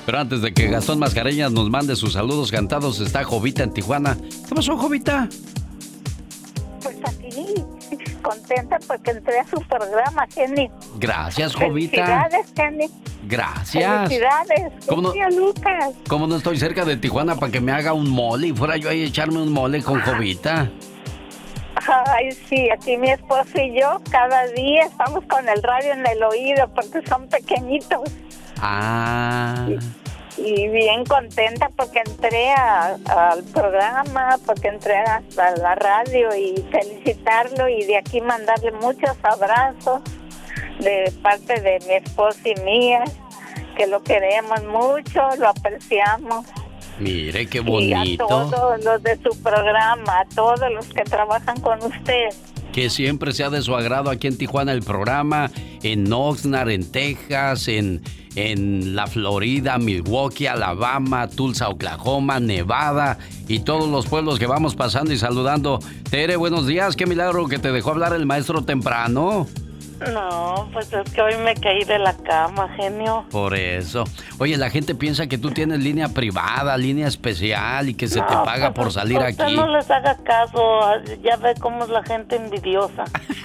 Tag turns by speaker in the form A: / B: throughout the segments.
A: Pero antes de que Gastón Mascareñas nos mande sus saludos cantados, está Jovita en Tijuana. ¿Qué pasó, Jovita?
B: Pues aquí, contenta porque entré a su programa, Genio.
A: Gracias, Jovita.
B: Felicidades, Genio.
A: Gracias.
B: Felicidades,
A: ¿Cómo no,
B: Lucas.
A: ¿Cómo no estoy cerca de Tijuana para que me haga un mole y fuera yo ahí a echarme un mole con Jovita?
B: Ay, sí, aquí mi esposo y yo cada día estamos con el radio en el oído porque son pequeñitos.
A: Ah.
B: Y bien contenta porque entré al programa, porque entré a la radio y felicitarlo y de aquí mandarle muchos abrazos de parte de mi esposo y mía, que lo queremos mucho, lo apreciamos.
A: Mire, qué bonito.
B: Y a todos los de su programa, a todos los que trabajan con usted.
A: Que siempre sea de su agrado aquí en Tijuana el programa, en Oxnard, en Texas, en la Florida, Milwaukee, Alabama, Tulsa, Oklahoma, Nevada y todos los pueblos que vamos pasando y saludando. Tere, buenos días, qué milagro que te dejó hablar el maestro temprano.
C: No, pues es que hoy me caí de la cama, genio.
A: Por eso. Oye, la gente piensa que tú tienes línea privada, línea especial y que se te paga por salir aquí.
C: Usted no les haga caso, ya ve cómo es la gente envidiosa.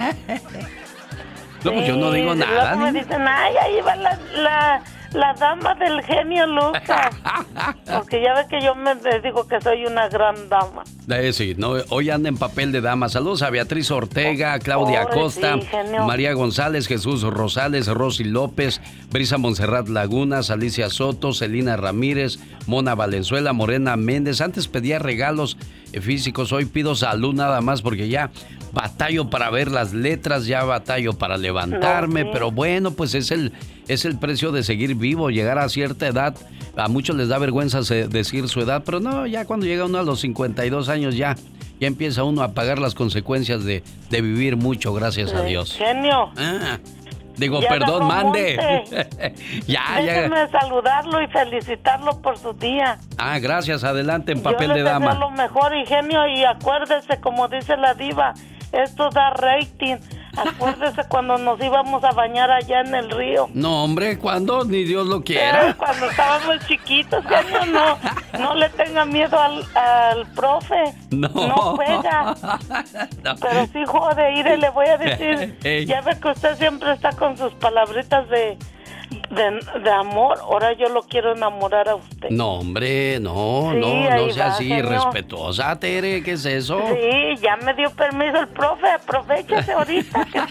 A: No, pues yo no digo nada.
C: Luego me dicen, ay, ahí va la dama del genio Lucas. Porque ya ve que yo me digo que soy una gran dama.
A: Sí, no, hoy anda en papel de dama. Saludos a Beatriz Ortega, Claudia Acosta,
C: sí,
A: María González, Jesús Rosales, Rosy López, Brisa Montserrat Lagunas, Alicia Soto, Celina Ramírez, Mona Valenzuela, Morena Méndez. Antes pedía regalos físicos, hoy pido salud nada más porque ya batallo para ver las letras, ya batallo para levantarme, pero bueno, pues es el precio de seguir vivo, llegar a cierta edad. A muchos les da vergüenza decir su edad, pero no, ya cuando llega uno a los 52 años ya empieza uno a pagar las consecuencias de vivir mucho, gracias a Dios.
C: Genio.
A: Digo, perdón, mande.
C: Déjeme saludarlo y felicitarlo por su día.
A: Gracias, adelante en papel de dama.
C: Yo le deseo lo mejor, y genio, y acuérdese, como dice la diva, esto da rating. Acuérdese cuando nos íbamos a bañar allá en el río.
A: No, hombre, ¿cuándo? Ni Dios lo quiera.
C: Cuando estábamos chiquitos, genio, no le tenga miedo al profe. No juega. No. Pero sí jode, y le voy a decir, ya ve que usted siempre está con sus palabritas de amor, ahora yo lo quiero enamorar a usted.
A: No, hombre, no sea así, respetuosa, Tere, ¿qué es eso?
C: Sí, ya me dio permiso el profe, aprovechese ahorita que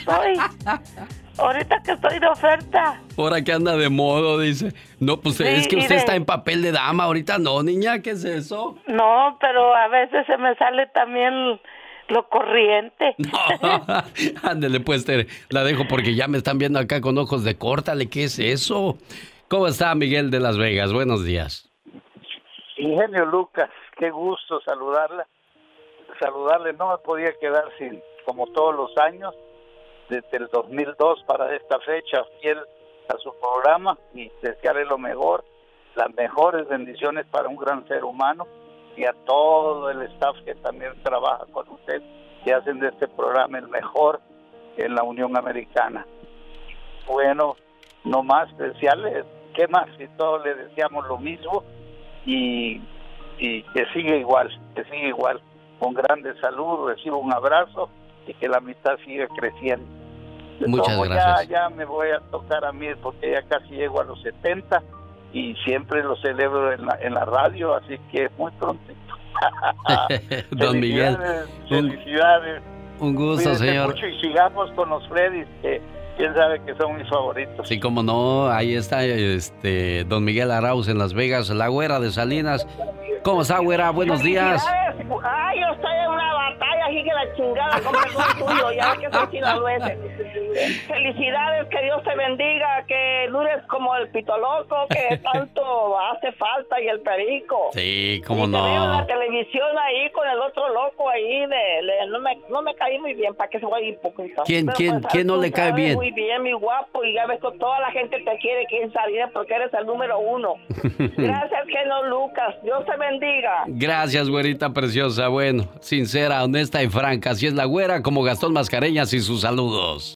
C: estoy de oferta.
A: Ahora que anda de modo, dice. No, pues sí, es que usted está en papel de dama, ahorita no, niña, ¿qué es eso?
C: No, pero a veces se me sale también lo corriente.
A: No. Ándele pues, Tere, la dejo porque ya me están viendo acá con ojos de córtale, ¿qué es eso? ¿Cómo está Miguel de Las Vegas? Buenos días.
D: Ingenio Lucas, qué gusto saludarle, no me podía quedar sin, como todos los años, desde el 2002 para esta fecha, fiel a su programa y desearle lo mejor, las mejores bendiciones para un gran ser humano, y a todo el staff que también trabaja con usted, que hacen de este programa el mejor en la Unión Americana. Bueno, no más desearle, ¿qué más? Si todos le deseamos lo mismo y que siga igual, con grande salud, reciba un abrazo y que la amistad siga creciendo.
A: Muchas gracias.
D: Ya me voy a tocar a mí porque ya casi llego a los 70 y siempre lo celebro en la radio, así que muy prontito.
A: Don Miguel,
D: felicidades.
A: Un gusto,
D: Cuídese
A: señor.
D: Mucho y sigamos con los Freddys, que quién sabe que son mis favoritos.
A: Sí, cómo no, ahí está Don Miguel Arauz en Las Vegas, la güera de Salinas. ¿Cómo está, güera? Buenos días.
E: Ay, yo estoy en una batalla aquí que la chingada, con perdón tuyo, ya que soy sinaloense. Felicidades, que Dios te bendiga, que dures como el pito loco, que tanto hace falta, y el perico.
A: Sí, cómo
E: y te veo en
A: no.
E: la televisión ahí con el otro loco ahí, no me caí muy bien, para que se vaya hipócrita.
A: ¿Quién no le cae bien?
E: Muy bien, mi guapo, y ya ves que toda la gente te quiere en Salinas porque eres el número 1. Gracias, Genio Lucas, Dios te bendiga.
A: Gracias, güerita preciosa. Bueno, sincera, honesta y franca. Así es la güera, como Gastón Mascareñas y sus saludos.